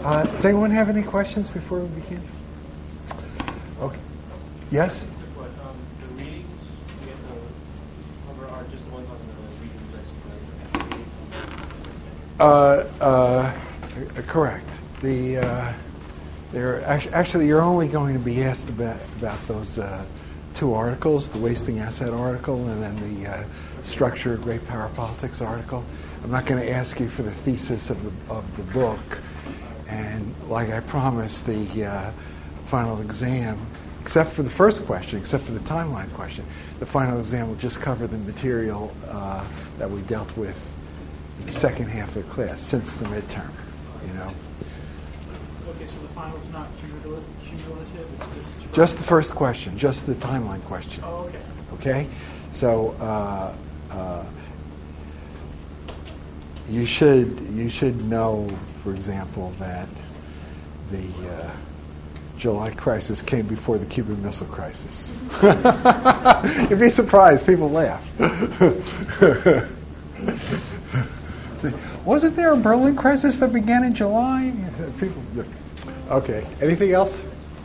Does anyone have any questions before we begin? Okay. Yes? The readings we have to cover are just the ones on the reading list, right? Correct. Actually, you're only going to be asked about those two articles, the wasting asset article and then the structure of great power politics article. I'm not going to ask you for the thesis of the book. And like I promised, the final exam, except for the first question, except for the timeline question, the final exam will just cover the material that we dealt with in the second half of the class since the midterm, you know. Okay, so the final's not cumulative, it's just the first question, just the timeline question. Oh, okay. Okay? So you should know, for example, that the July crisis came before the Cuban Missile Crisis. You'd be surprised. People laugh. Wasn't there a Berlin crisis that began in July? People. Okay. Anything else?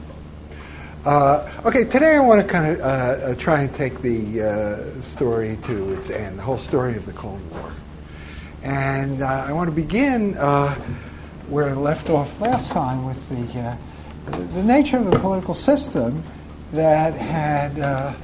Okay. Today I want to kind of try and take the story to its end, the whole story of the Cold War. And I want to begin where I left off last time with the nature of the political system that had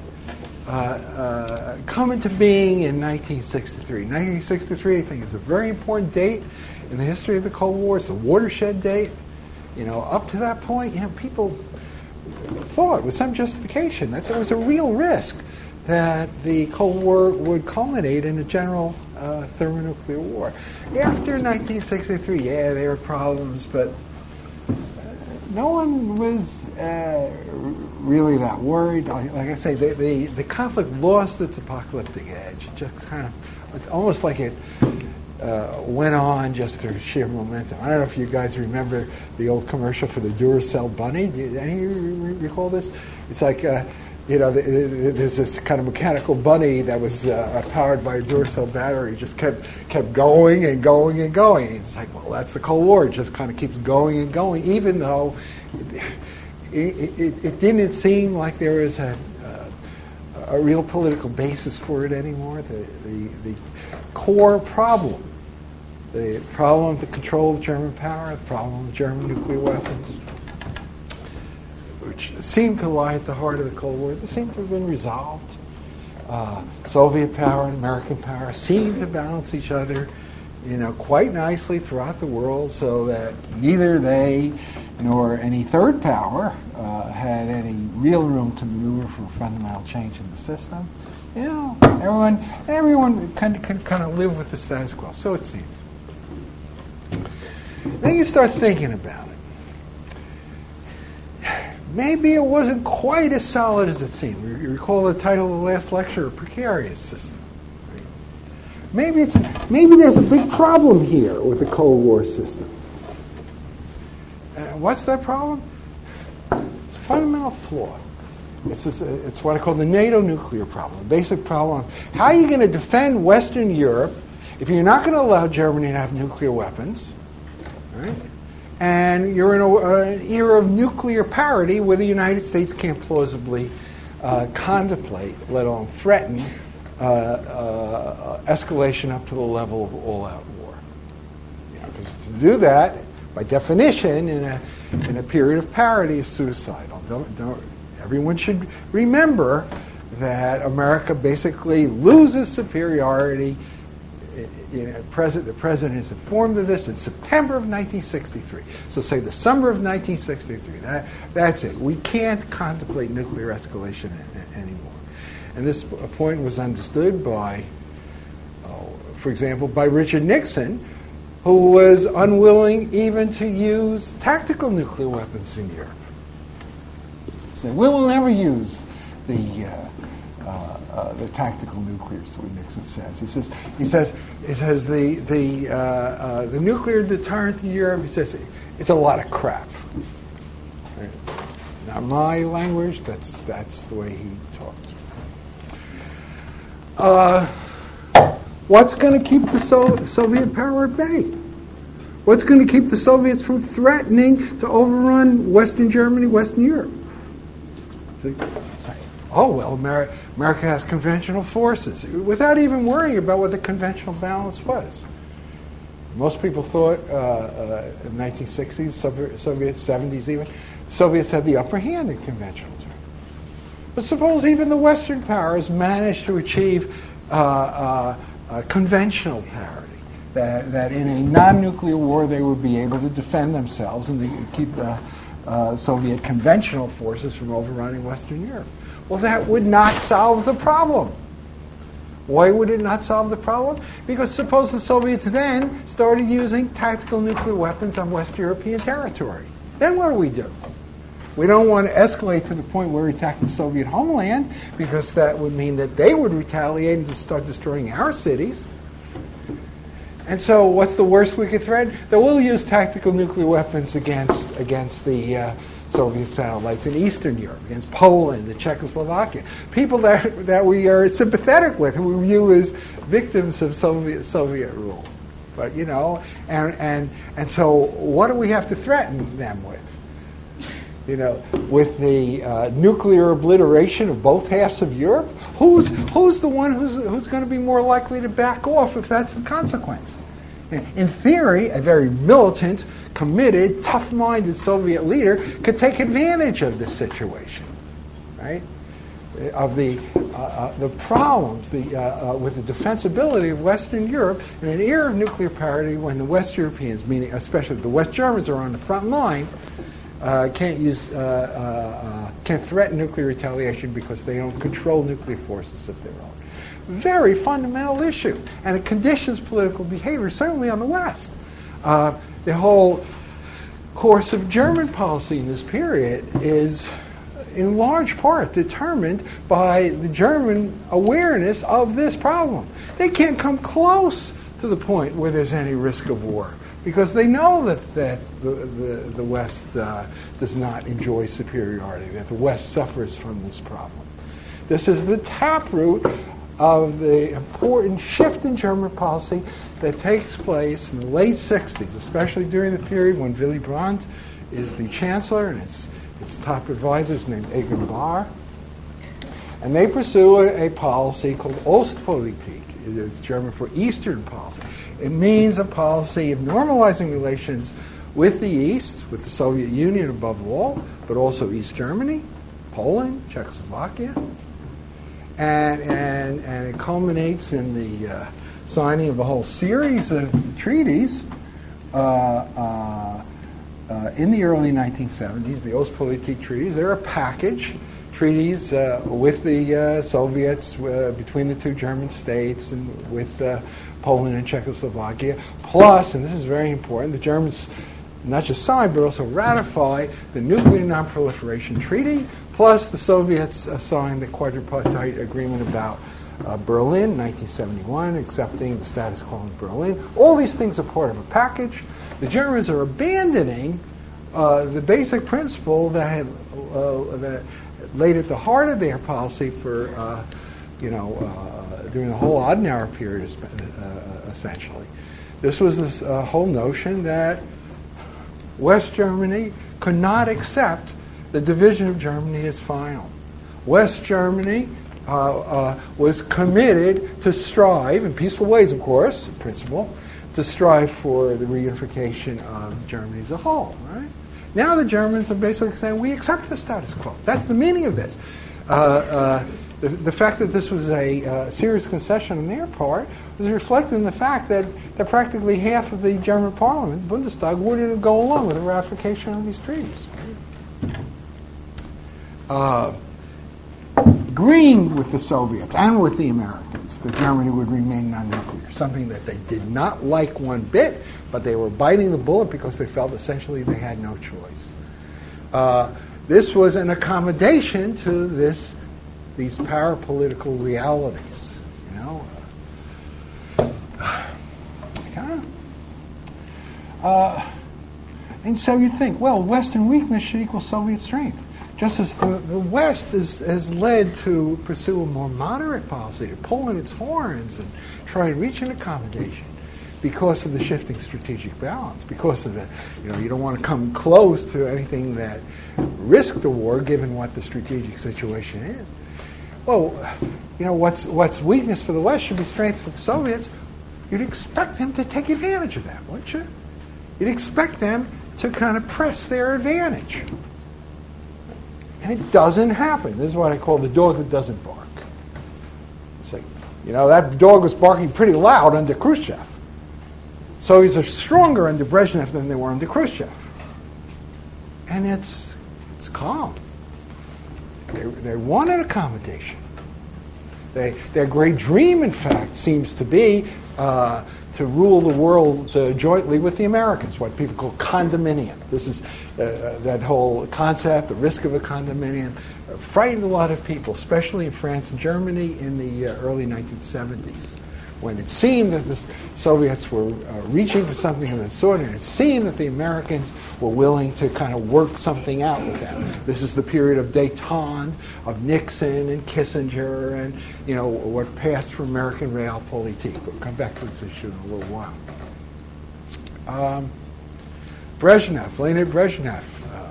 come into being in 1963. 1963, I think, is a very important date in the history of the Cold War. It's a watershed date. You know, up to that point, you know, people thought with some justification that there was a real risk that the Cold War would culminate in a general thermonuclear war. After 1963, yeah, there were problems, but no one was really that worried. Like I say, the conflict lost its apocalyptic edge. It just kind of, it's almost like it went on just through sheer momentum. I don't know if you guys remember the old commercial for the Duracell bunny. Any of you recall this? It's like, you know, there's this kind of mechanical bunny that was powered by a Duracell battery. It just kept going and going and going. It's like, well, that's the Cold War. It just kind of keeps going and going, even though it didn't seem like there was a real political basis for it anymore. The core problem, the problem of the control of German power, the problem of German nuclear weapons, which seemed to lie at the heart of the Cold War, they seemed to have been resolved. Soviet power and American power seemed to balance each other, you know, quite nicely throughout the world, so that neither they nor any third power had any real room to maneuver for fundamental change in the system. You know, everyone can kind of live with the status quo, so it seemed. Then you start thinking about it. Maybe it wasn't quite as solid as it seemed. You recall the title of the last lecture, A Precarious System. Right? Maybe there's a big problem here with the Cold War system. What's that problem? It's a fundamental flaw. It's what I call the NATO nuclear problem, the basic problem. How are you going to defend Western Europe if you're not going to allow Germany to have nuclear weapons, right? And you're in an era of nuclear parity where the United States can't plausibly contemplate, let alone threaten, escalation up to the level of all-out war. You know, because to do that, by definition, in a period of parity, is suicidal. Everyone should remember that America basically loses superiority. You know, the president is informed of this in September of 1963. So say the summer of 1963. That's it. We can't contemplate nuclear escalation anymore. And this point was understood by, for example, by Richard Nixon, who was unwilling even to use tactical nuclear weapons in Europe. He said, we will never use the tactical nuclears, what Nixon says. He says the nuclear deterrent in Europe, he says, it's a lot of crap. Right? Not my language, that's the way he talked. What's going to keep the Soviet power at bay? What's going to keep the Soviets from threatening to overrun Western Germany, Western Europe? See? Oh, well, America has conventional forces, without even worrying about what the conventional balance was. Most people thought in the 1960s, Soviets, 70s even, Soviets had the upper hand in conventional terms. But suppose even the Western powers managed to achieve conventional parity, that in a non-nuclear war they would be able to defend themselves and to keep the Soviet conventional forces from overrunning Western Europe. Well, that would not solve the problem. Why would it not solve the problem? Because suppose the Soviets then started using tactical nuclear weapons on West European territory. Then what do? We don't want to escalate to the point where we attack the Soviet homeland, because that would mean that they would retaliate and just start destroying our cities. And so what's the worst we could threaten? That we'll use tactical nuclear weapons against the Soviet satellites in Eastern Europe, against Poland and Czechoslovakia. People that we are sympathetic with, who we view as victims of Soviet rule. But, and so what do we have to threaten them with? With the nuclear obliteration of both halves of Europe? Who's the one who's going to be more likely to back off if that's the consequence? In theory, a very militant, committed, tough-minded Soviet leader could take advantage of this situation, right? Of the problems with the defensibility of Western Europe in an era of nuclear parity, when the West Europeans, meaning especially the West Germans, are on the front line, can't threaten nuclear retaliation because they don't control nuclear forces of their own. Very fundamental issue, and it conditions political behavior, certainly on the West. The whole course of German policy in this period is in large part determined by the German awareness of this problem. They can't come close to the point where there's any risk of war, because they know that the West does not enjoy superiority, that the West suffers from this problem. This is the taproot of the important shift in German policy that takes place in the late 60s, especially during the period when Willy Brandt is the chancellor and its top advisor is named Egon Bahr. And they pursue a policy called Ostpolitik. It's German for Eastern policy. It means a policy of normalizing relations with the East, with the Soviet Union above all, but also East Germany, Poland, Czechoslovakia. And it culminates in the signing of a whole series of treaties in the early 1970s, the Ostpolitik treaties. They're a package. Treaties with the Soviets, between the two German states, and with Poland and Czechoslovakia. Plus, and this is very important, the Germans not just signed but also ratified the Nuclear Non-Proliferation Treaty, plus the Soviets signed the Quadripartite Agreement about Berlin, 1971, accepting the status quo in Berlin. All these things are part of a package. The Germans are abandoning the basic principle that laid at the heart of their policy for, during the whole Adenauer period, essentially. This was this whole notion that West Germany could not accept the division of Germany as final. West Germany was committed to strive, in peaceful ways, of course, in principle, to strive for the reunification of Germany as a whole, right? Now the Germans are basically saying, we accept the status quo. That's the meaning of this. The fact that this was a serious concession on their part was reflected in the fact that practically half of the German parliament, Bundestag, wouldn't go along with the ratification of these treaties. Agreeing with the Soviets and with the Americans that Germany would remain non-nuclear, something that they did not like one bit, but they were biting the bullet because they felt essentially they had no choice. This was an accommodation to these parapolitical realities, and so you think, well, Western weakness should equal Soviet strength. Just as the West is led to pursue a more moderate policy, to pull in its horns and try to reach an accommodation. because of the shifting strategic balance, because of the, you don't want to come close to anything that risked the war, given what the strategic situation is. Well, what's weakness for the West should be strength for the Soviets. You'd expect them to take advantage of that, wouldn't you? You'd expect them to kind of press their advantage. And it doesn't happen. This is what I call the dog that doesn't bark. It's like, that dog was barking pretty loud under Khrushchev. Soviets are stronger under Brezhnev than they were under Khrushchev. And it's calm. They want an accommodation. Their great dream, in fact, seems to be to rule the world jointly with the Americans, what people call condominium. This is that whole concept, the risk of a condominium, frightened a lot of people, especially in France and Germany in the early 1970s, when it seemed that the Soviets were reaching for something of that sort, and it seemed that the Americans were willing to kind of work something out with them. This is the period of détente, of Nixon and Kissinger, and what passed for American realpolitik. We'll come back to this issue in a little while. Brezhnev, Leonid Brezhnev,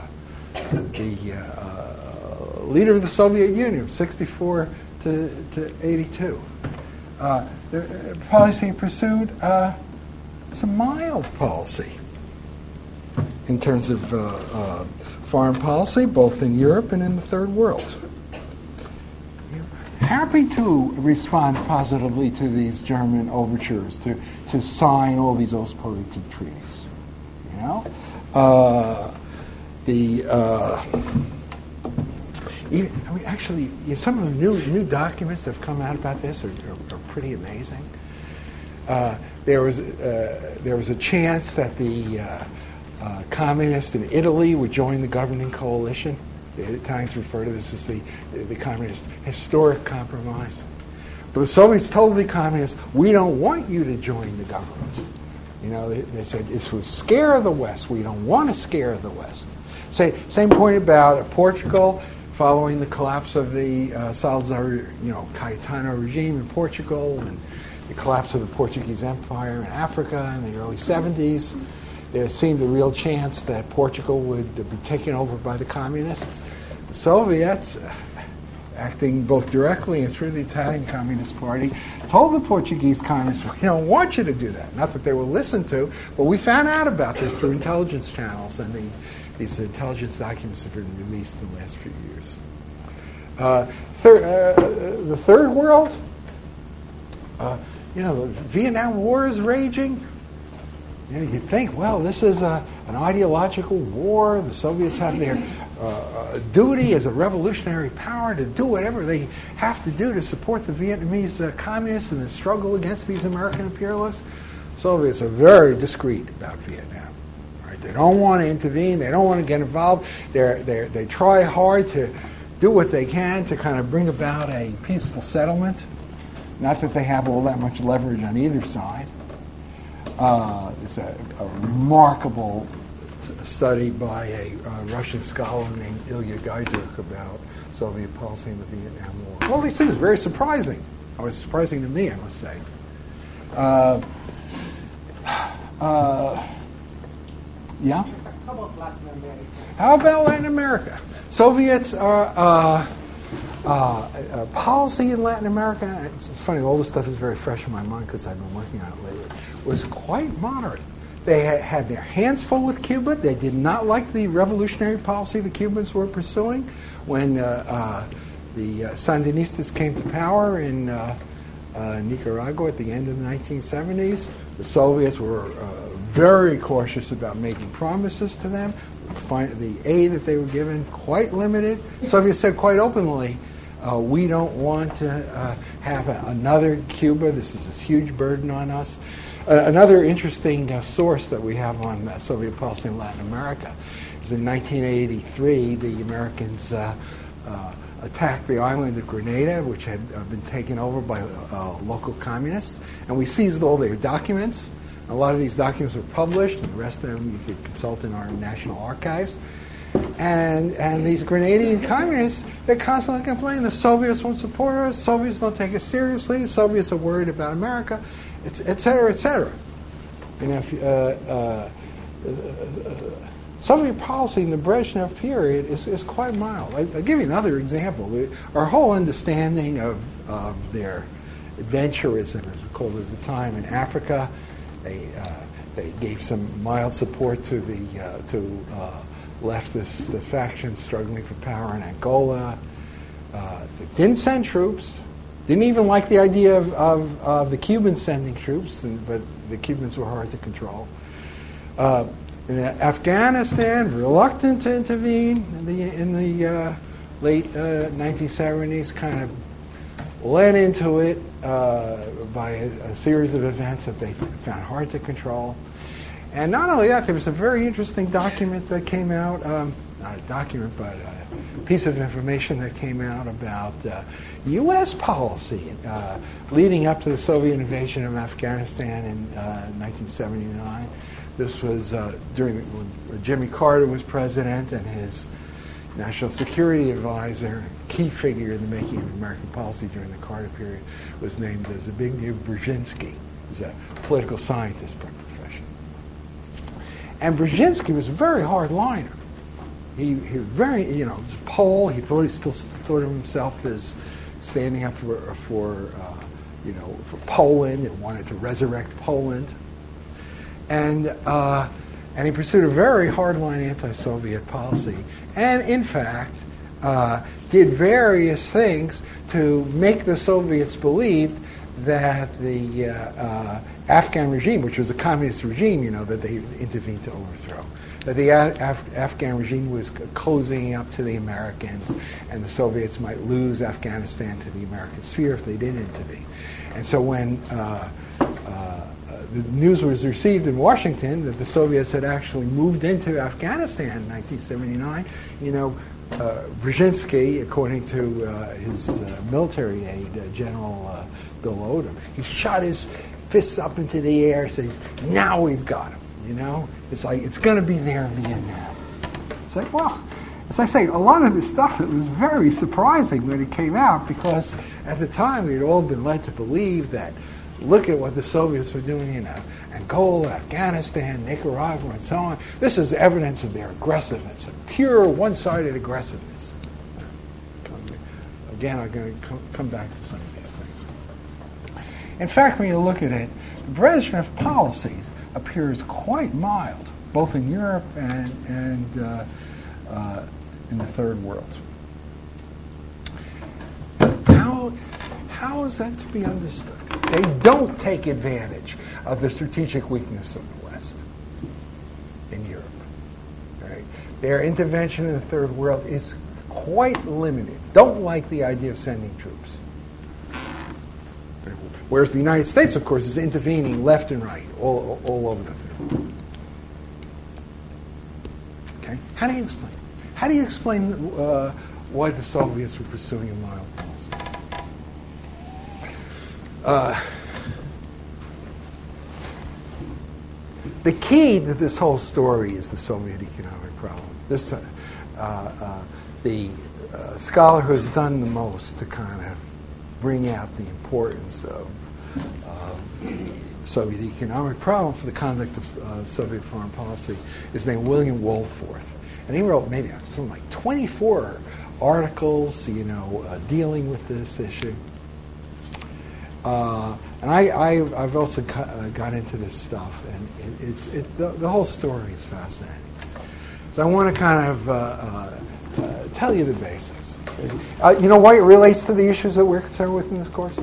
the leader of the Soviet Union, 64 to 82. The policy pursued was a mild policy in terms of foreign policy, both in Europe and in the Third World. Happy to respond positively to these German overtures to sign all these Ostpolitik treaties. Actually, some of the new documents that have come out about this are pretty amazing. There was a chance that the communists in Italy would join the governing coalition. The Italians refer to this as the communist historic compromise. But the Soviets told the communists, we don't want you to join the government. They said, this would scare the West. We don't want to scare the West. Same point about Portugal. Following the collapse of the Salazar, Caetano regime in Portugal, and the collapse of the Portuguese Empire in Africa in the early 70s, there seemed a real chance that Portugal would be taken over by the communists. The Soviets, acting both directly and through the Italian Communist Party, told the Portuguese communists, we don't want you to do that. Not that they were listened to, but we found out about this through intelligence channels, and these intelligence documents have been released in the last few years. The Third World, the Vietnam War is raging. You'd think, well, this is an ideological war. The Soviets have their duty as a revolutionary power to do whatever they have to do to support the Vietnamese communists in the struggle against these American imperialists. Soviets are very discreet about Vietnam. They don't want to intervene. They don't want to get involved. They try hard to do what they can to kind of bring about a peaceful settlement. Not that they have all that much leverage on either side. There's a remarkable study by a Russian scholar named Ilya Gaiduk about Soviet policy in the Vietnam War. All these things are very surprising. It was surprising to me, I must say. Yeah? How about Latin America? How about Latin America? Soviets are policy in Latin America. It's funny, all this stuff is very fresh in my mind because I've been working on it lately. Was quite moderate. They had their hands full with Cuba. They did not like the revolutionary policy the Cubans were pursuing when the Sandinistas came to power in Nicaragua at the end of the 1970s. The Soviets were very cautious about making promises to them. The aid that they were given, quite limited. The Soviets said quite openly, we don't want to have another Cuba. This is this huge burden on us. Another interesting source that we have on Soviet policy in Latin America is in 1983, the Americans attacked the island of Grenada, which had been taken over by local communists, and we seized all their documents. A lot of these documents were published, and the rest of them you could consult in our national archives. And these Grenadian communists, they constantly complain the Soviets won't support us, Soviets don't take us seriously, the Soviets are worried about America, et cetera, et cetera. Soviet policy in the Brezhnev period is quite mild. I'll give you another example. Our whole understanding of their adventurism, as we called it at the time, in Africa, they gave some mild support to the leftist the factions struggling for power in Angola. They didn't send troops. Didn't even like the idea of the Cubans sending troops, but the Cubans were hard to control. In Afghanistan, reluctant to intervene in the late 1970s, kind of led into it by a series of events that they found hard to control. And not only that, there was a very interesting document that came out, not a document, but a piece of information that came out about U.S. policy leading up to the Soviet invasion of Afghanistan in 1979. This was when Jimmy Carter was president, and his national security advisor, key figure in the making of American policy during the Carter period, was named Zbigniew Brzezinski. He was a political scientist by profession. And Brzezinski was a very hard liner. He was very, was a Pole. He still thought of himself as standing up for Poland and wanted to resurrect Poland. And he pursued a very hardline anti-Soviet policy, and in fact did various things to make the Soviets believe that the Afghan regime, which was a communist regime, that they intervened to overthrow, that the Afghan regime was closing up to the Americans, and the Soviets might lose Afghanistan to the American sphere if they didn't intervene. And so when the news was received in Washington that the Soviets had actually moved into Afghanistan in 1979, Brzezinski, according to his military aide, General Bill Odom, he shot his fists up into the air, says, "Now we've got him." It's like it's going to be there in Vietnam. It's like, well, as I say, a lot of this stuff, it was very surprising when it came out, because at the time we had all been led to believe that, look at what the Soviets were doing in Angola, Afghanistan, Nicaragua, and so on. This is evidence of their aggressiveness, a pure one-sided aggressiveness. Again, I'm going to come back to some of these things. In fact, when you look at it, Brezhnev policy appears quite mild, both in Europe and in the Third World. How is that to be understood? They don't take advantage of the strategic weakness of the West in Europe. Right? Their intervention in the Third World is quite limited. Don't like the idea of sending troops. Whereas the United States, of course, is intervening left and right, all over the Third World. Okay? How do you explain? How do you explain why the Soviets were pursuing a mild policy? The key to this whole story is the Soviet economic problem. The scholar who has done the most to kind of bring out the importance of the Soviet economic problem for the conduct of Soviet foreign policy is named William Wohlforth. And he wrote maybe something like 24 articles, dealing with this issue. And I've also got into this stuff, and the whole story is fascinating. So I want to kind of tell you the basics. You know why it relates to the issues that we're concerned with in this course?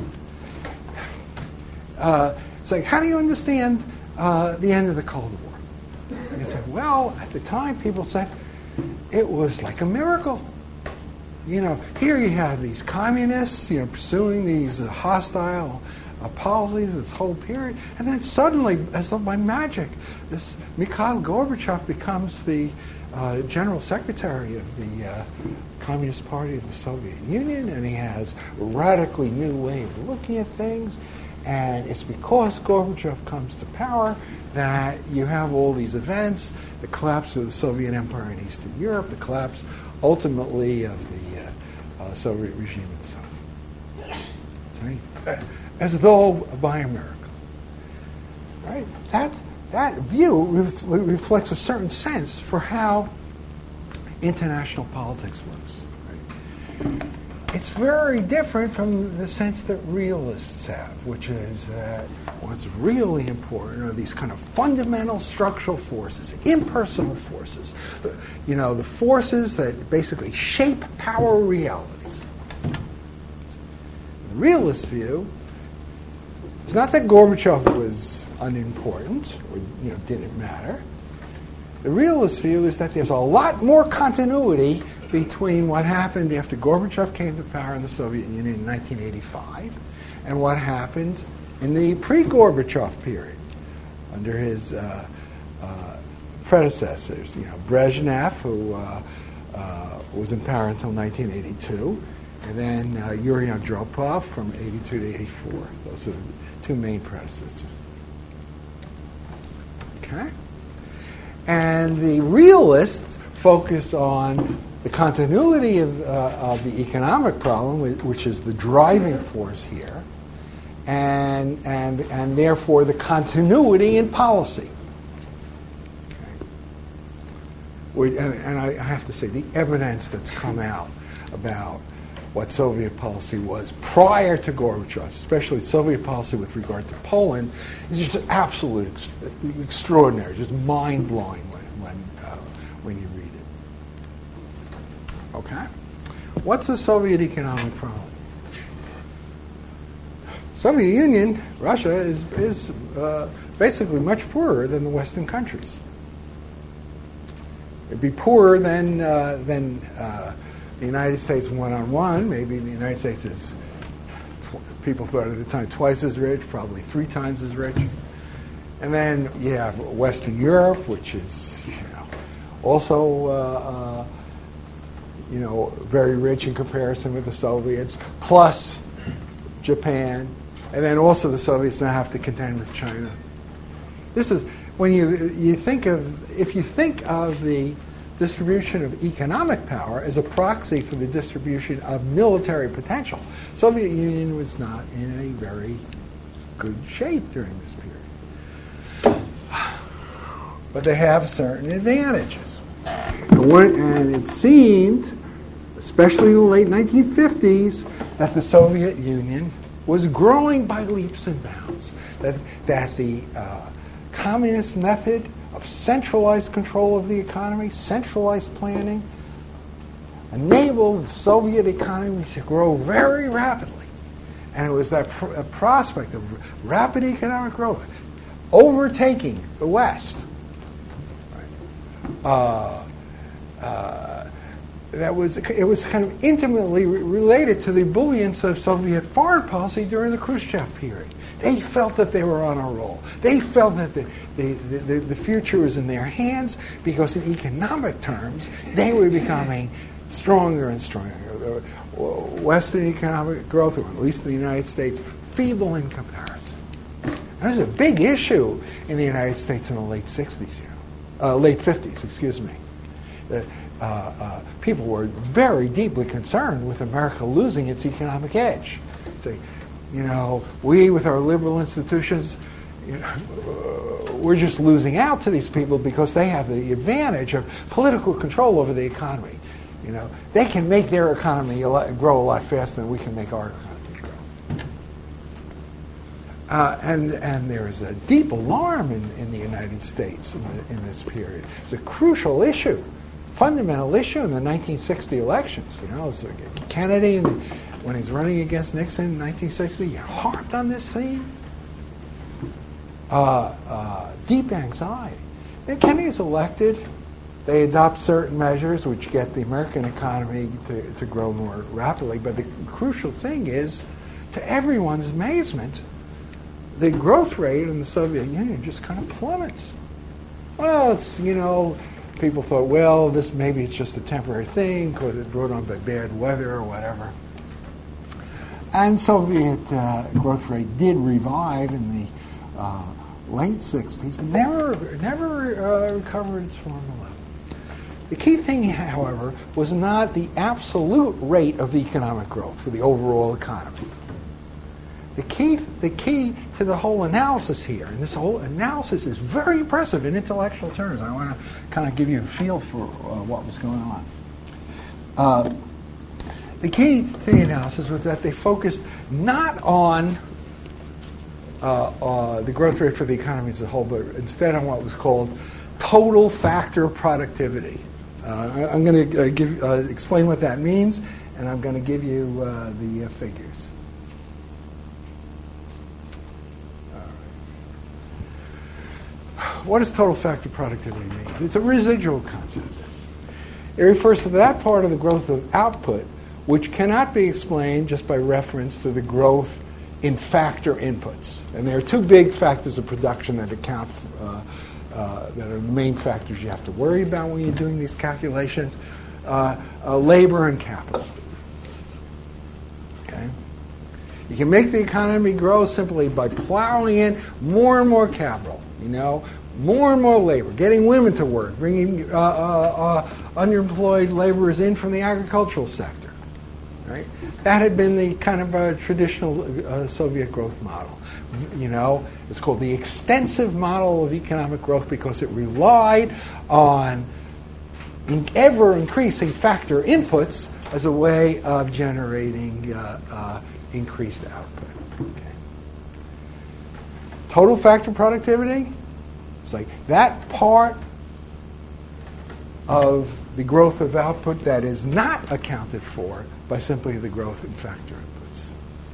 It's like, how do you understand the end of the Cold War? And you say, well, at the time people said it was like a miracle. Here you had these communists, pursuing these hostile policies this whole period, and then suddenly, as though by magic, this Mikhail Gorbachev becomes the general secretary of the Communist Party of the Soviet Union, and he has a radically new way of looking at things, and it's because Gorbachev comes to power that you have all these events, the collapse of the Soviet Empire in Eastern Europe, the collapse ultimately of the Soviet regime itself. As though by a miracle. Right? that view reflects a certain sense for how international politics works. Right? It's very different from the sense that realists have, which is that what's really important are these kind of fundamental structural forces, impersonal forces, the forces that basically shape power realities. The realist view is not that Gorbachev was unimportant or didn't matter. The realist view is that there's a lot more continuity between what happened after Gorbachev came to power in the Soviet Union in 1985 and what happened in the pre-Gorbachev period under his predecessors. Brezhnev, who was in power until 1982, and then Yuri Andropov from 82 to 84. Those are the two main predecessors. Okay? And the realists focus on the continuity of the economic problem, which is the driving force here, and therefore the continuity in policy. Okay. And I have to say, the evidence that's come out about what Soviet policy was prior to Gorbachev, especially Soviet policy with regard to Poland, is just absolutely extraordinary, just mind-blowing when you read it. Okay? What's the Soviet economic problem? Soviet Union, Russia, is basically much poorer than the Western countries. It'd be poorer than the United States one-on-one. Maybe the United States is, people thought at the time, twice as rich, probably 3 times as rich. And then you have Western Europe, which is also very rich in comparison with the Soviets, plus Japan, and then also the Soviets now have to contend with China. This is when you think of, if you think of the distribution of economic power as a proxy for the distribution of military potential, Soviet Union was not in a very good shape during this period. But they have certain advantages. And it seemed, especially in the late 1950s, that the Soviet Union was growing by leaps and bounds. That the communist method of centralized control of the economy, centralized planning, enabled the Soviet economy to grow very rapidly. And it was that prospect of rapid economic growth overtaking the West. It was kind of intimately related to the ebullience of Soviet foreign policy during the Khrushchev period. They felt that they were on a roll. They felt that the future was in their hands because in economic terms, they were becoming stronger and stronger. Western economic growth, or at least in the United States, feeble in comparison. That was a big issue in the United States in the late 60s, late 50s, excuse me. People were very deeply concerned with America losing its economic edge. Say, we with our liberal institutions, we're just losing out to these people because they have the advantage of political control over the economy. They can make their economy grow a lot faster than we can make our economy grow. And there is a deep alarm in the United States in this period. It's a crucial issue, fundamental issue in the 1960 elections. So Kennedy, when he's running against Nixon in 1960, harped on this theme. Deep anxiety. And Kennedy's elected. They adopt certain measures which get the American economy to grow more rapidly. But the crucial thing is, to everyone's amazement, the growth rate in the Soviet Union just kind of plummets. Well, it's, people thought, well, maybe it's just a temporary thing because it's brought on by bad weather or whatever. And Soviet growth rate did revive in the late 60s, but never recovered its former level. The key thing, however, was not the absolute rate of economic growth for the overall economy. The key to the whole analysis here, and this whole analysis is very impressive in intellectual terms. I want to kind of give you a feel for what was going on. The key to the analysis was that they focused not on the growth rate for the economy as a whole, but instead on what was called total factor productivity. I'm going to explain what that means, and I'm going to give you the figures. What does total factor productivity mean? It's a residual constant. It refers to that part of the growth of output which cannot be explained just by reference to the growth in factor inputs. And there are two big factors of production that account that are the main factors you have to worry about when you're doing these calculations: labor and capital. Okay? You can make the economy grow simply by plowing in more and more capital. More and more labor, getting women to work, bringing underemployed laborers in from the agricultural sector. Right? That had been the kind of traditional Soviet growth model. It's called the extensive model of economic growth because it relied on ever-increasing factor inputs as a way of generating increased output. Okay. Total factor productivity, it's like that part of the growth of output that is not accounted for by simply the growth in factor inputs.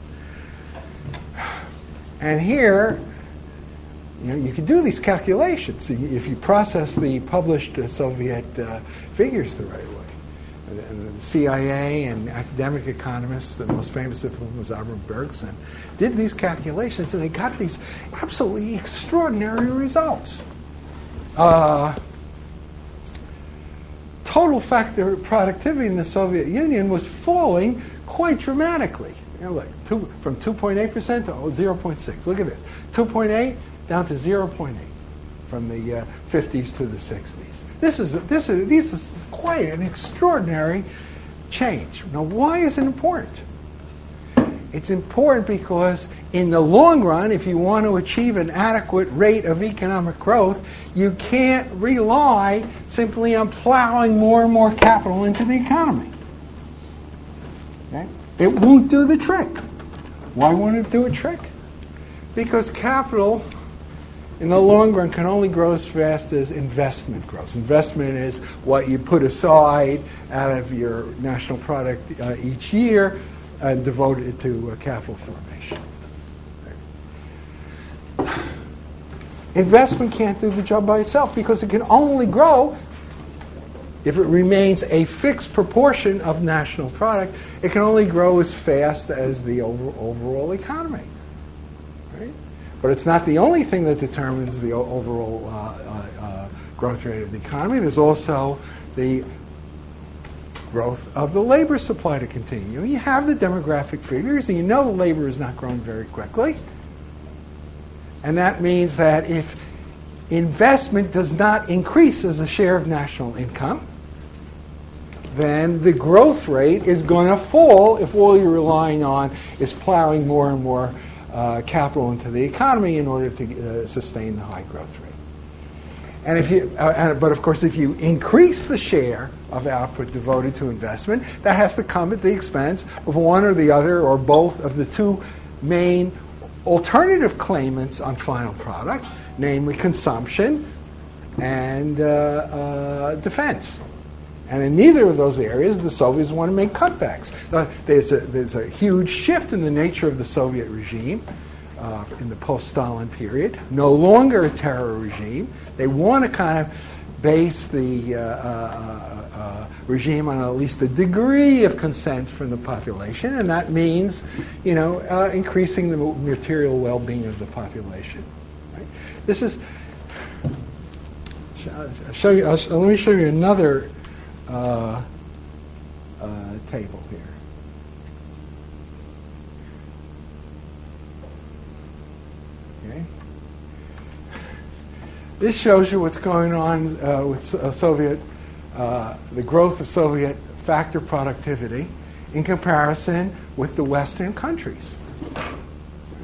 And here, you can do these calculations if you process the published Soviet figures the right way. And the CIA and academic economists, the most famous of whom was Avram Bergson, did these calculations, and they got these absolutely extraordinary results. Total factor productivity in the Soviet Union was falling quite dramatically. From 2.8% to 0.6. Look at this. 2.8 down to 0.8 from the 50s to the 60s. This is quite an extraordinary change. Now, why is it important? It's important because in the long run, if you want to achieve an adequate rate of economic growth, you can't rely simply on plowing more and more capital into the economy. Okay? It won't do the trick. Why won't it do a trick? Because capital, in the long run, can only grow as fast as investment grows. Investment is what you put aside out of your national product each year and devote it to capital formation. Investment can't do the job by itself because it can only grow if it remains a fixed proportion of national product. It can only grow as fast as the overall economy. Right? But it's not the only thing that determines the overall growth rate of the economy. There's also the growth of the labor supply to continue. You have the demographic figures, and you know the labor is not growing very quickly. And that means that if investment does not increase as a share of national income, then the growth rate is going to fall if all you're relying on is plowing more and more capital into the economy in order to sustain the high growth rate. And but of course, if you increase the share of output devoted to investment, that has to come at the expense of one or the other or both of the two main alternative claimants on final product, namely consumption and defense. And in neither of those areas, the Soviets want to make cutbacks. There's a huge shift in the nature of the Soviet regime in the post-Stalin period. No longer a terror regime. They want to kind of base the regime on at least a degree of consent from the population, and that means, increasing the material well-being of the population. Right? This is. Let me show you another table here. Okay. This shows you what's going on with Soviet, the growth of Soviet factor productivity in comparison with the Western countries.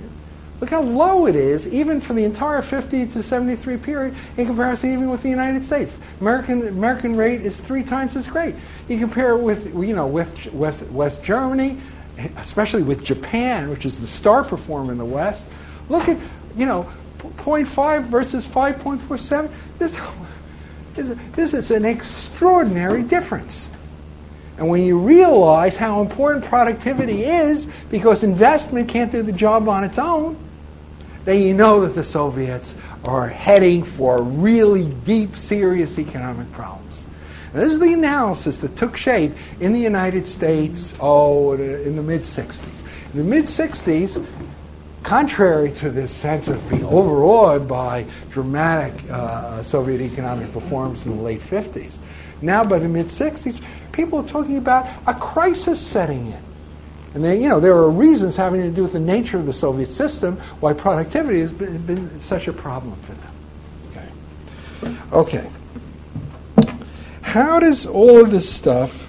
Look how low it is, even for the entire 50 to 73 period, in comparison even with the United States. American rate is 3 times as great. You compare it with, with West Germany, especially with Japan, which is the star performer in the West. Look at, 0.5 versus 5.47. This is an extraordinary difference. And when you realize how important productivity is, because investment can't do the job on its own, then you know that the Soviets are heading for really deep, serious economic problems. And this is the analysis that took shape in the United States, in the mid-'60s. In the mid-'60s, contrary to this sense of being overawed by dramatic Soviet economic performance in the late 50s, now by the mid-'60s, people are talking about a crisis setting in. And there are reasons having to do with the nature of the Soviet system why productivity has been such a problem for them. Okay. How does all of this stuff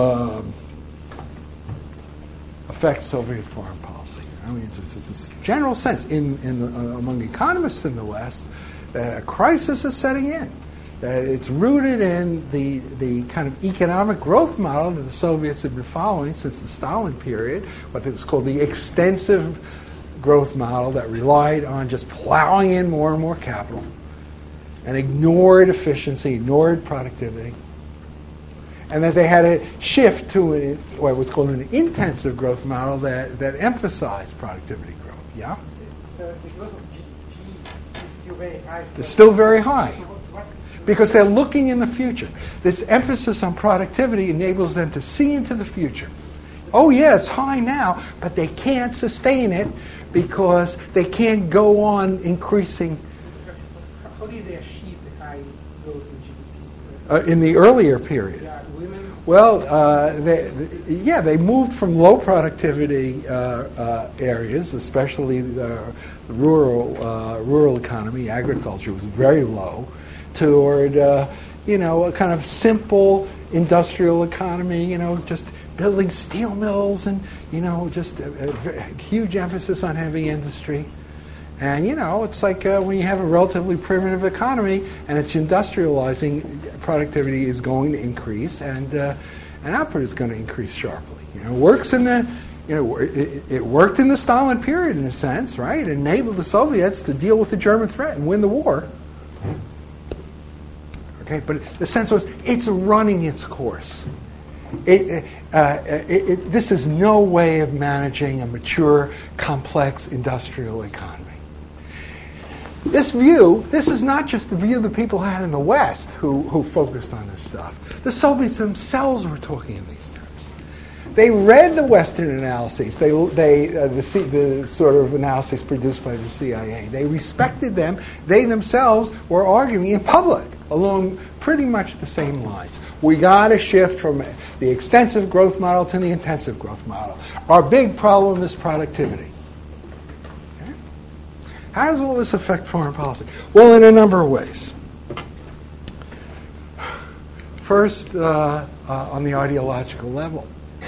affect Soviet foreign policy? I mean, it's this general sense among economists in the West that a crisis is setting in. That it's rooted in the kind of economic growth model that the Soviets had been following since the Stalin period, what was called the extensive growth model that relied on just plowing in more and more capital and ignored efficiency, ignored productivity, and that they had to shift to what was called an intensive growth model that emphasized productivity growth. Yeah? The growth of GDP is still very high. It's still very high. Because they're looking in the future. This emphasis on productivity enables them to see into the future. Oh, yeah, it's high now, but they can't sustain it because they can't go on increasing. How did they achieve the high growth in GDP? In the earlier period. Yeah, women. Well, they moved from low productivity areas, especially the rural economy. Agriculture was very low. Toward, a kind of simple industrial economy, just building steel mills and, just a huge emphasis on heavy industry. And, it's like when you have a relatively primitive economy and it's industrializing, productivity is going to increase and output is going to increase sharply. It works in the, it worked in the Stalin period in a sense, right? It enabled the Soviets to deal with the German threat and win the war. Okay, but the sense was it's running its course. This is no way of managing a mature, complex industrial economy. This is not just the view that people had in the West who focused on this stuff. The Soviets themselves were talking in these terms. They read the Western analyses, the sort of analyses produced by the CIA. They respected them. They themselves were arguing in public along pretty much the same lines. We got to shift from the extensive growth model to the intensive growth model. Our big problem is productivity. Okay? How does all this affect foreign policy? Well, in a number of ways. First, on the ideological level.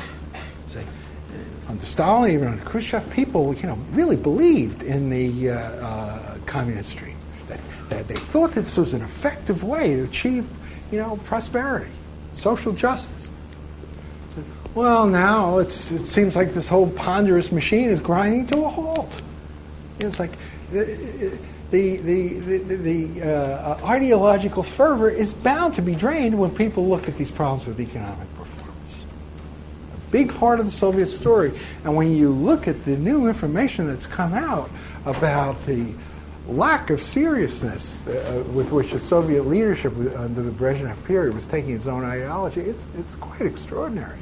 Under Stalin, even under Khrushchev, people really believed in the communist dream. That they thought that this was an effective way to achieve, prosperity, social justice. Well, now it seems like this whole ponderous machine is grinding to a halt. It's like the ideological fervor is bound to be drained when people look at these problems with economic performance. A big part of the Soviet story. And when you look at the new information that's come out about the lack of seriousness with which the Soviet leadership under the Brezhnev period was taking its own ideology, it's quite extraordinary.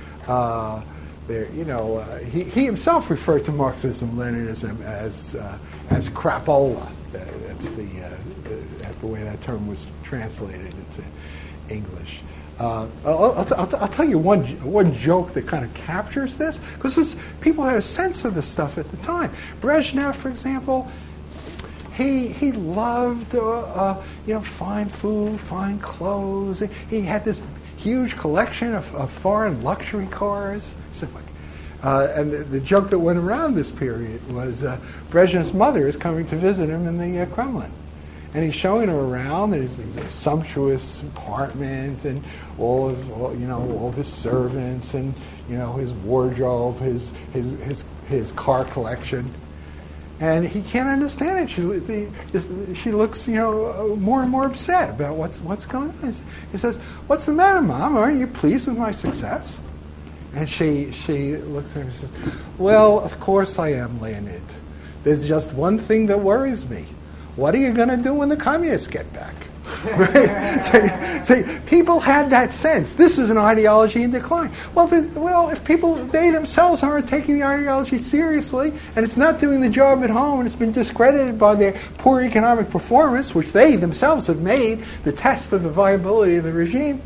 He himself referred to Marxism-Leninism as crapola. That's the way that term was translated into English. I'll tell you one joke that kind of captures this, because people had a sense of this stuff at the time. Brezhnev, for example, he loved fine food, fine clothes. He had this huge collection of foreign luxury cars. And the joke that went around this period was Brezhnev's mother is coming to visit him in the Kremlin. And he's showing her around his sumptuous apartment and all of his servants and his wardrobe, his car collection, and he can't understand it. She looks more and more upset about what's going on. He says, "What's the matter, Mom? Aren't you pleased with my success?" And she looks at him and says, "Well, of course I am, Leonid. There's just one thing that worries me. What are you going to do when the communists get back?" Right? So people had that sense. This is an ideology in decline. Well, if they themselves aren't taking the ideology seriously, and it's not doing the job at home, and it's been discredited by their poor economic performance, which they themselves have made the test of the viability of the regime,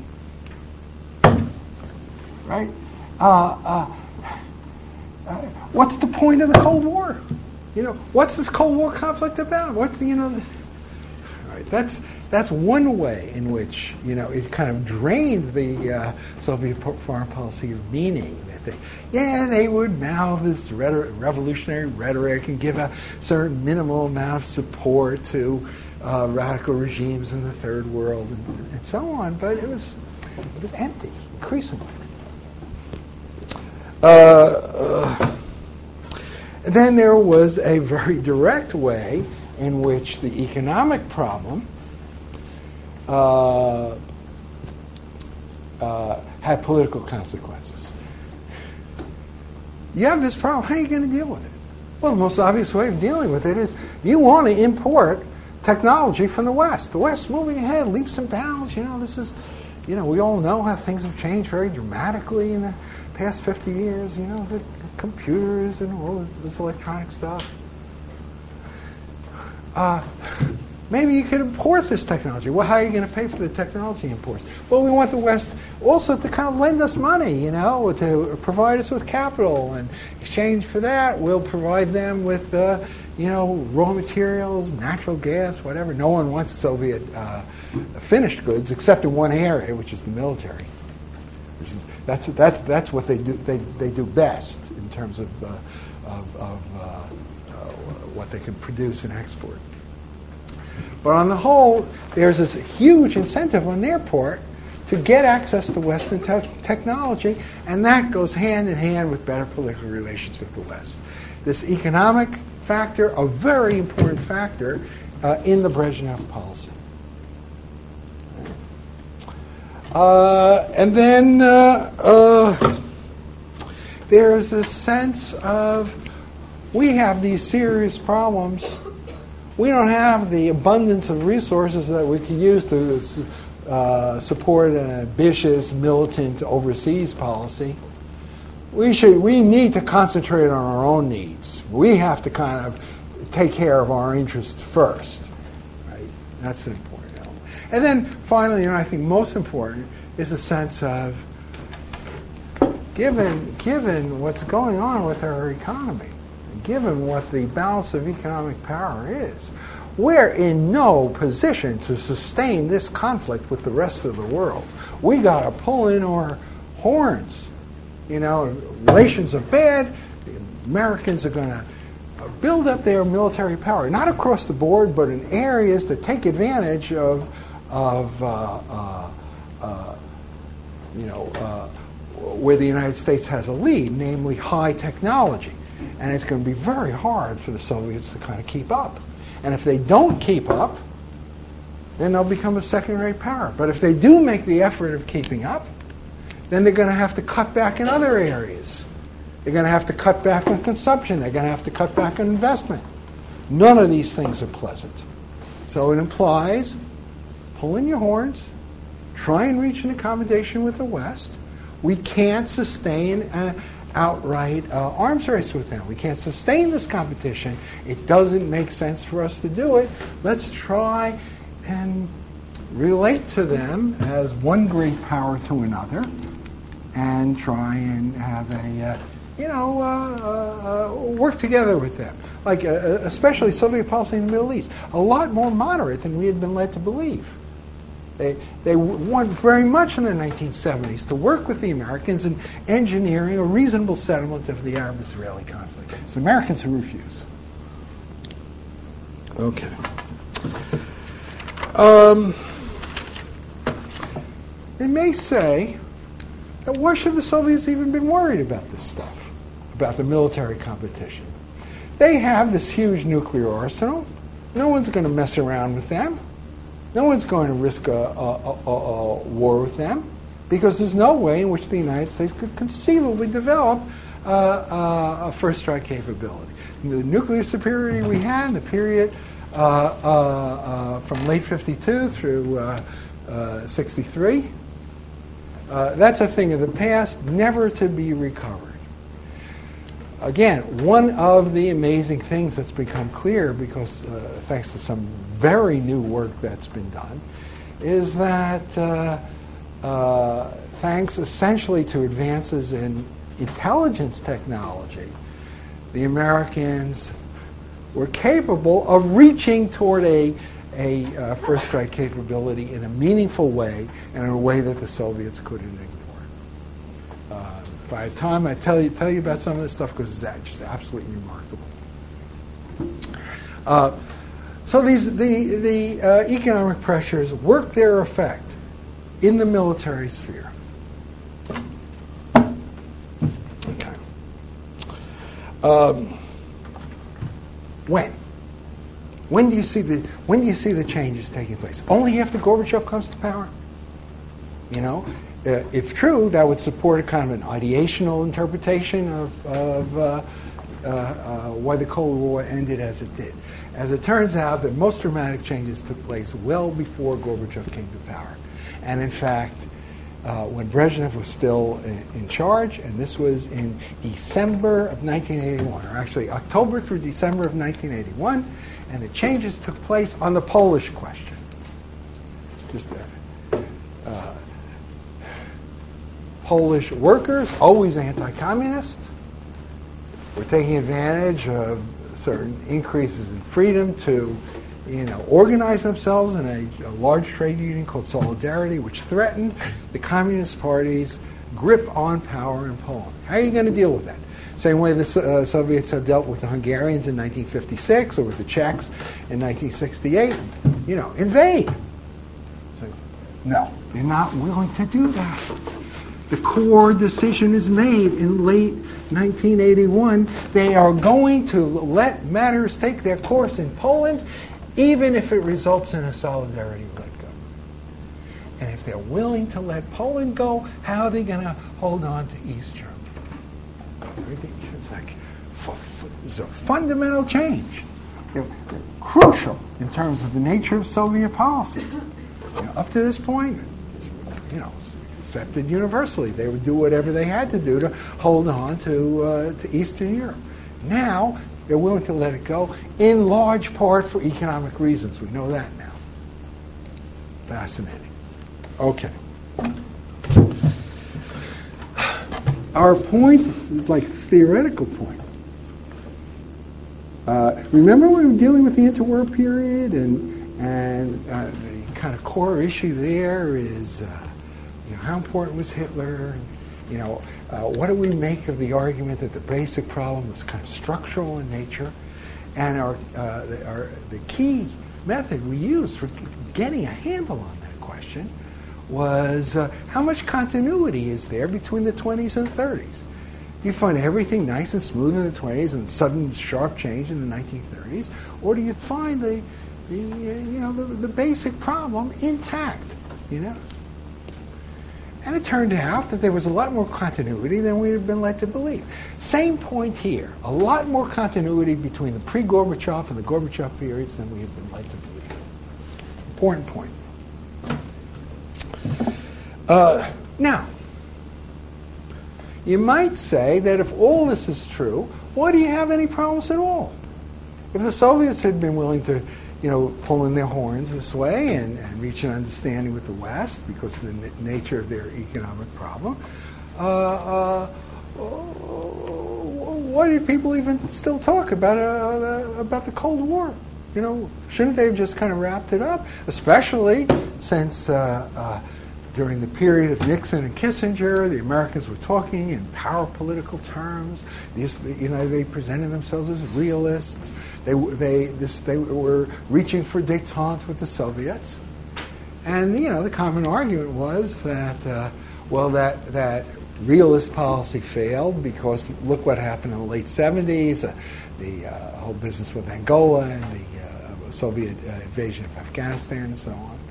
right? What's the point of the Cold War? What's this Cold War conflict about? Right? That's one way in which it kind of drained the Soviet foreign policy of meaning. That they would mouth this revolutionary rhetoric and give a certain minimal amount of support to radical regimes in the third world and so on, but it was empty increasingly. Then there was a very direct way in which the economic problem had political consequences. You have this problem, how are you going to deal with it? Well, the most obvious way of dealing with it is you want to import technology from the West. The West moving ahead, leaps and bounds. We all know how things have changed very dramatically in the past 50 years. The computers and all this electronic stuff. Maybe you could import this technology. Well, how are you going to pay for the technology imports? Well, we want the West also to kind of lend us money, to provide us with capital. And in exchange for that, we'll provide them with, raw materials, natural gas, whatever. No one wants Soviet finished goods except in one area, which is the military. That's what they do. They do best in terms of what they can produce and export. But on the whole, there's this huge incentive on their part to get access to Western technology, and that goes hand in hand with better political relations with the West. This economic factor, a very important factor in the Brezhnev policy. And then there's this sense of we have these serious problems. We don't have the abundance of resources that we can use to support an ambitious, militant overseas policy. We need to concentrate on our own needs. We have to kind of take care of our interests first. Right? That's an important element. And then finally, I think most important, is a sense of given what's going on with our economy, given what the balance of economic power is, we're in no position to sustain this conflict with the rest of the world. We got to pull in our horns. Relations are bad. The Americans are going to build up their military power, not across the board, but in areas that take advantage of where the United States has a lead, namely high technology. And it's going to be very hard for the Soviets to kind of keep up. And if they don't keep up, then they'll become a second-rate power. But if they do make the effort of keeping up, then they're going to have to cut back in other areas. They're going to have to cut back on consumption. They're going to have to cut back on investment. None of these things are pleasant. So it implies pull in your horns, try and reach an accommodation with the West. We can't sustain an outright arms race with them. We can't sustain this competition. It doesn't make sense for us to do it. Let's try and relate to them as one great power to another and try and have work together with them. Like, especially Soviet policy in the Middle East, a lot more moderate than we had been led to believe. They want very much in the 1970s to work with the Americans in engineering a reasonable settlement of the Arab-Israeli conflict. It's the Americans who refuse. Okay. They may say that why should the Soviets even been worried about this stuff, about the military competition? They have this huge nuclear arsenal. No one's going to mess around with them. No one's going to risk a war with them because there's no way in which the United States could conceivably develop a first strike capability. The nuclear superiority we had in the period from late 52 through 63, that's a thing of the past, never to be recovered. Again, one of the amazing things that's become clear, because thanks to some very new work that's been done, is that thanks essentially to advances in intelligence technology, the Americans were capable of reaching toward a first strike capability in a meaningful way and in a way that the Soviets couldn't ignore. By the time I tell you about some of this stuff, because it's just absolutely remarkable. So the economic pressures work their effect in the military sphere. Okay. When do you see the changes taking place? Only after Gorbachev comes to power. You know, if true, that would support a kind of an ideational interpretation of why the Cold War ended as it did. As it turns out, the most dramatic changes took place well before Gorbachev came to power. And in fact, when Brezhnev was still in charge, and this was in December of 1981, or actually October through December of 1981, and the changes took place on the Polish question. Just Polish workers, always anti-communist, were taking advantage of certain increases in freedom to, organize themselves in a large trade union called Solidarity, which threatened the Communist Party's grip on power in Poland. How are you going to deal with that? Same way the Soviets have dealt with the Hungarians in 1956 or with the Czechs in 1968. Invade. So, no, they're not willing to do that. The core decision is made in late 1981. They are going to let matters take their course in Poland, even if it results in a solidarity let go. And if they're willing to let Poland go, how are they going to hold on to East Germany? It's like it's a fundamental change, crucial in terms of the nature of Soviet policy. Up to this point, accepted universally. They would do whatever they had to do to hold on to Eastern Europe. Now, they're willing to let it go, in large part for economic reasons. We know that now. Fascinating. Okay. Our point is like a theoretical point. Remember when we were dealing with the interwar period, and the kind of core issue there is how important was Hitler? What do we make of the argument that the basic problem was kind of structural in nature? And the key method we used for getting a handle on that question was how much continuity is there between the 20s and 30s? Do you find everything nice and smooth in the 20s and sudden sharp change in the 1930s, or do you find the basic problem intact? And it turned out that there was a lot more continuity than we had been led to believe. Same point here. A lot more continuity between the pre-Gorbachev and the Gorbachev periods than we had been led to believe. Important point. Now, you might say that if all this is true, why do you have any problems at all? If the Soviets had been willing to pull in their horns this way and reach an understanding with the West because of the nature of their economic problem, why do people even still talk about the Cold War? shouldn't they have just kind of wrapped it up? Especially since during the period of Nixon and Kissinger, the Americans were talking in power political terms. They presented themselves as realists. They were reaching for détente with the Soviets. And the common argument was that that realist policy failed because look what happened in the late 70s, the whole business with Angola and the Soviet invasion of Afghanistan and so on.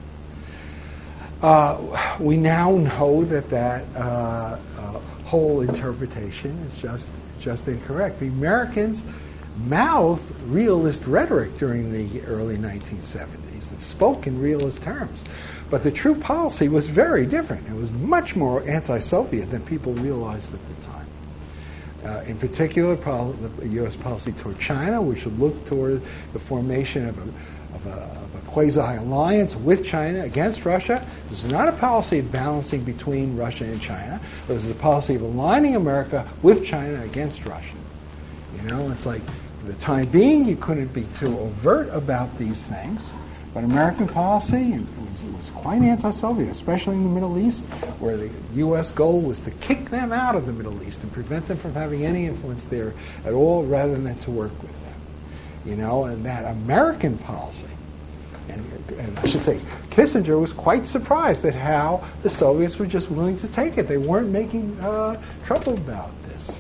We now know that whole interpretation is just incorrect. The Americans mouthed realist rhetoric during the early 1970s that spoke in realist terms. But the true policy was very different. It was much more anti-Soviet than people realized at the time. In particular, the U.S. policy toward China, which would look toward the formation of a quasi-alliance with China against Russia. This is not a policy of balancing between Russia and China, but this is a policy of aligning America with China against Russia. It's like, for the time being, you couldn't be too overt about these things, but American policy was quite anti-Soviet, especially in the Middle East, where the U.S. goal was to kick them out of the Middle East and prevent them from having any influence there at all, rather than to work with them. And that American policy, and I should say, Kissinger was quite surprised at how the Soviets were just willing to take it. They weren't making trouble about this,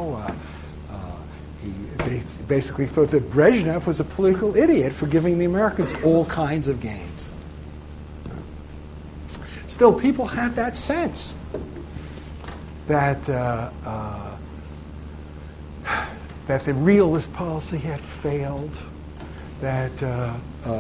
He basically thought that Brezhnev was a political idiot for giving the Americans all kinds of gains. Still, people had that sense that the realist policy had failed, that the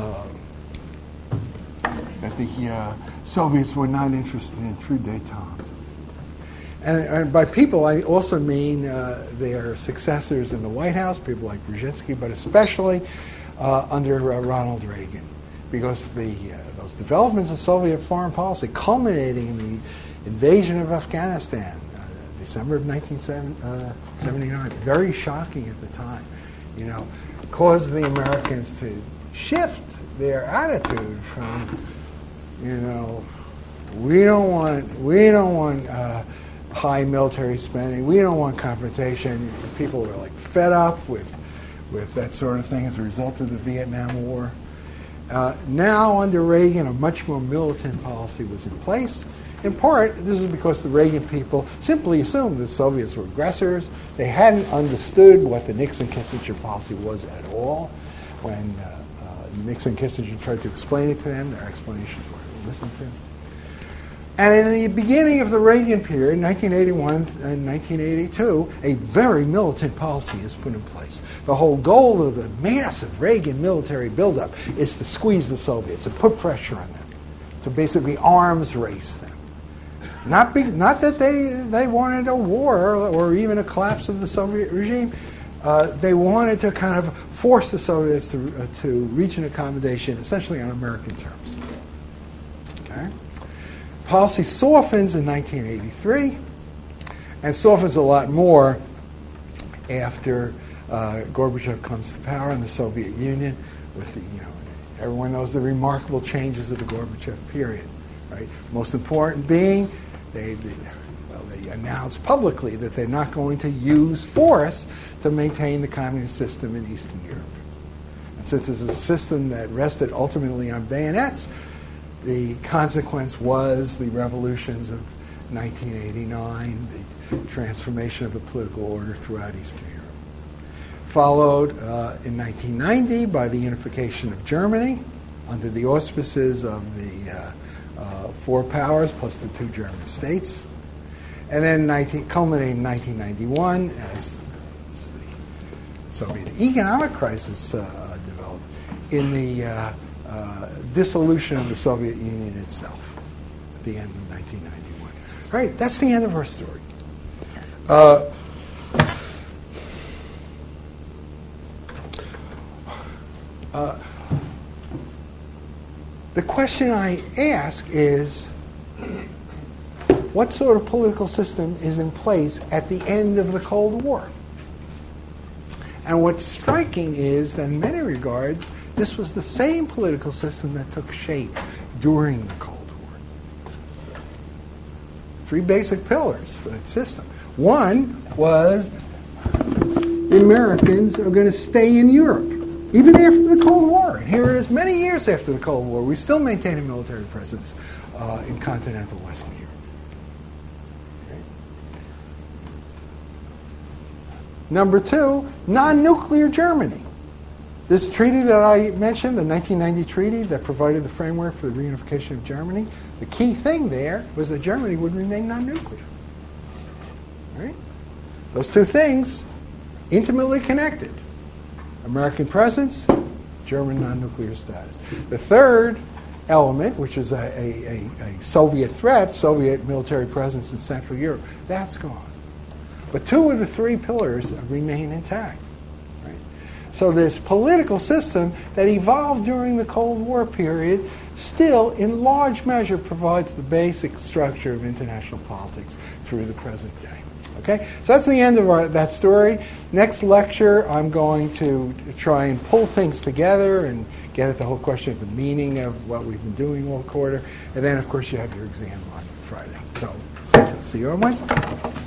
Soviets were not interested in true détente. And by people, I also mean their successors in the White House, people like Brzezinski, but especially under Ronald Reagan, because those developments in Soviet foreign policy, culminating in the invasion of Afghanistan, December of 1979, very shocking at the time, caused the Americans to shift their attitude from, we don't want high military spending, we don't want confrontation. People were like fed up with that sort of thing as a result of the Vietnam War. Now, under Reagan, a much more militant policy was in place. In part, this is because the Reagan people simply assumed the Soviets were aggressors. They hadn't understood what the Nixon-Kissinger policy was at all. When Nixon and Kissinger tried to explain it to them, their explanations weren't listened to. And in the beginning of the Reagan period, 1981 and 1982, a very militant policy is put in place. The whole goal of the massive Reagan military buildup is to squeeze the Soviets and put pressure on them, to basically arms race them. Not that they wanted a war or even a collapse of the Soviet regime. They wanted to kind of force the Soviets to reach an accommodation, essentially on American terms. Okay? Policy softens in 1983, and softens a lot more after Gorbachev comes to power in the Soviet Union. With everyone knows the remarkable changes of the Gorbachev period. Right? Most important being, they announced publicly that they're not going to use force to maintain the communist system in Eastern Europe. And since it's a system that rested ultimately on bayonets, the consequence was the revolutions of 1989, the transformation of the political order throughout Eastern Europe. Followed in 1990 by the unification of Germany under the auspices of the four powers plus the two German states. And then culminating in 1991 as the Soviet economic crisis developed in the dissolution of the Soviet Union itself at the end of 1991. All right, that's the end of our story. The question I ask is, what sort of political system is in place at the end of the Cold War? And what's striking is that in many regards, This was the same political system that took shape during the Cold War. 3 basic pillars for that system. One was the Americans are going to stay in Europe, even after the Cold War. And here it is, many years after the Cold War, we still maintain a military presence in continental Western Europe. Okay. Number 2, non-nuclear Germany. This treaty that I mentioned, the 1990 treaty that provided the framework for the reunification of Germany, the key thing there was that Germany would remain non-nuclear. Right? Those 2 things, intimately connected. American presence, German non-nuclear status. The third element, which is a Soviet threat, Soviet military presence in Central Europe, that's gone. But 2 of the 3 pillars remain intact. Right? So this political system that evolved during the Cold War period still, in large measure, provides the basic structure of international politics through the present day. Okay, so that's the end of that story. Next lecture, I'm going to try and pull things together and get at the whole question of the meaning of what we've been doing all quarter. And then, of course, you have your exam on Friday. So see you on Wednesday.